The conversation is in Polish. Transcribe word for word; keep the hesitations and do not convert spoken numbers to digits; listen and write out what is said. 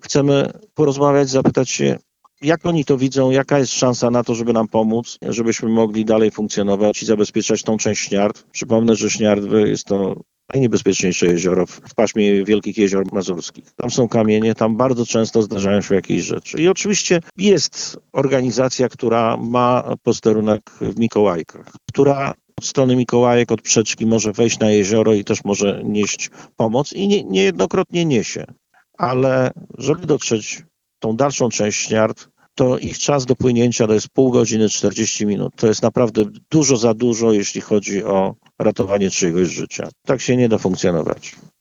Chcemy porozmawiać, zapytać się, jak oni to widzą, jaka jest szansa na to, żeby nam pomóc, żebyśmy mogli dalej funkcjonować i zabezpieczać tą część Śniard. Przypomnę, że Śniardwy jest to najniebezpieczniejsze jezioro w w paśmie Wielkich Jezior Mazurskich. Tam są kamienie, tam bardzo często zdarzają się jakieś rzeczy. I oczywiście jest organizacja, która ma posterunek w Mikołajkach, która od strony Mikołajek, od Przeczki może wejść na jezioro i też może nieść pomoc i nie, niejednokrotnie niesie. Ale żeby dotrzeć tą dalszą część Śniard, to ich czas do płynięcia to jest pół godziny, czterdzieści minut. To jest naprawdę dużo za dużo, jeśli chodzi o ratowanie czyjegoś życia. Tak się nie da funkcjonować.